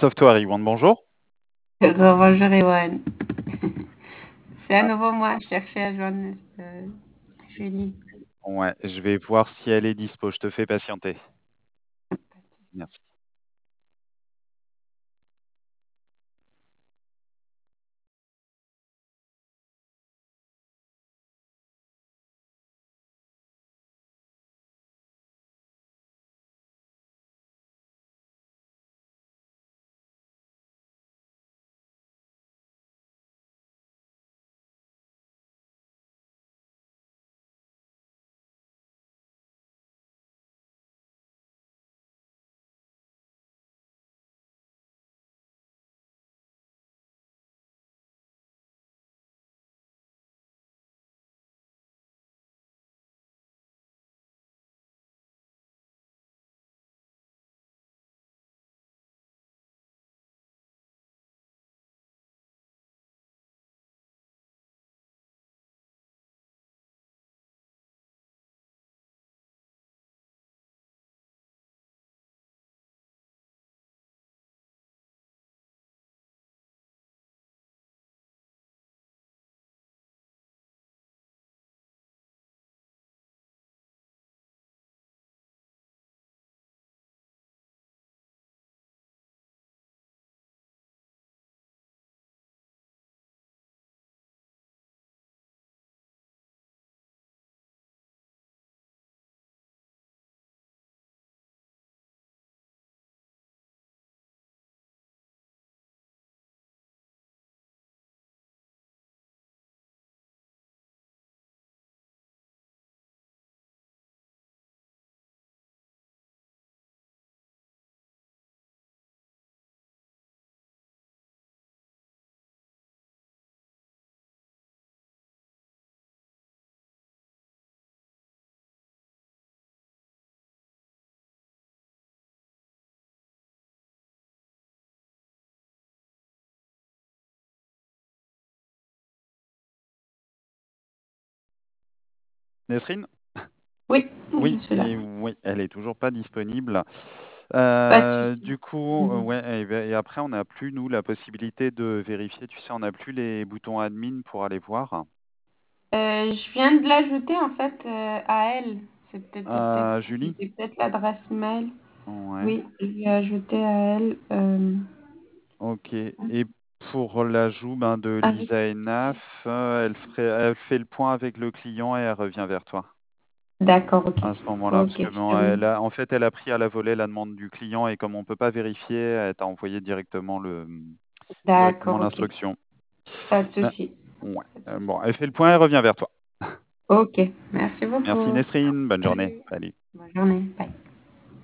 Software One, bonjour. Bonjour Ewan. C'est à Ah, nouveau moi, je cherchais à joindre Julie. ouais, je vais voir si elle est dispo. Je te fais patienter. Merci. Nesrine? Oui, je Oui, suis là. oui, elle est toujours pas disponible. Pas de souci. Du coup, Mhm. ouais, et après, on n'a plus, nous, la possibilité de vérifier. Tu sais, on n'a plus les boutons admin pour aller voir. Je viens de l'ajouter en fait à elle. T'as peut-être Julie? utilisé peut-être l'adresse mail. Ouais, Oui, je l'ai ajouté à elle. ok. Et pour l'ajout de Avec... Lisa et Naf, elle fait le point avec le client et elle revient vers toi. D'accord, ok. À ce moment-là, parce Ok, que bon, super. en fait, elle a pris à la volée la demande du client et comme on peut pas vérifier, elle t'a envoyé directement D'accord, ok. l'instruction. Pas de Ah, souci. ouais. Pas de souci. Bon, elle fait le point, elle revient vers toi. Ok, merci Merci beaucoup. Nesrine, bonne journée. Salut. Salut. Bonne journée. Bye.